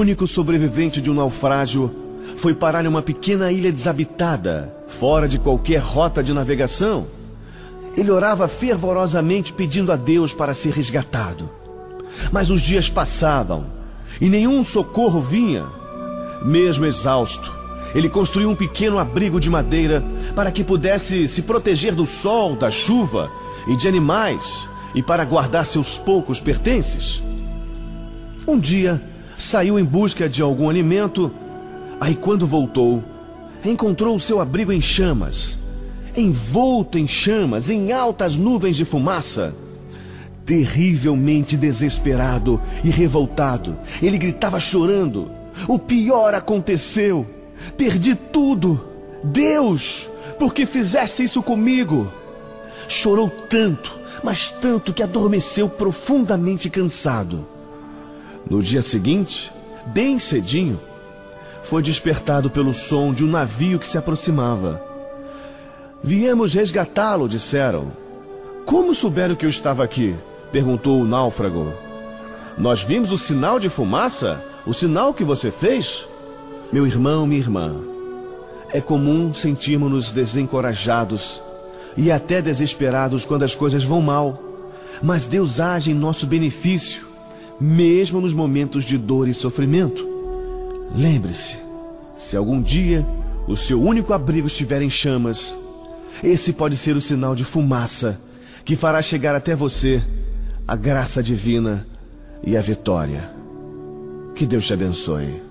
único sobrevivente de um naufrágio, foi parar em uma pequena ilha desabitada, fora de qualquer rota de navegação. Ele orava fervorosamente pedindo a Deus para ser resgatado. Mas os dias passavam e nenhum socorro vinha. Mesmo exausto, ele construiu um pequeno abrigo de madeira para que pudesse se proteger do sol, da chuva e de animais, e para guardar seus poucos pertences. Um dia, saiu em busca de algum alimento. Aí, quando voltou, encontrou o seu abrigo em chamas, envolto em chamas, em altas nuvens de fumaça. Terrivelmente desesperado e revoltado, ele gritava chorando: "O pior aconteceu! Perdi tudo! Deus, por que fizeste isso comigo?" Chorou tanto, mas tanto, que adormeceu profundamente cansado. No dia seguinte, bem cedinho, foi despertado pelo som de um navio que se aproximava. "Viemos resgatá-lo", disseram. "Como souberam que eu estava aqui?" perguntou o náufrago. "Nós vimos o sinal de fumaça, o sinal que você fez." Meu irmão, minha irmã, é comum sentirmos-nos desencorajados e até desesperados quando as coisas vão mal, mas Deus age em nosso benefício, mesmo nos momentos de dor e sofrimento. Lembre-se, se algum dia o seu único abrigo estiver em chamas, esse pode ser o sinal de fumaça que fará chegar até você a graça divina e a vitória. Que Deus te abençoe.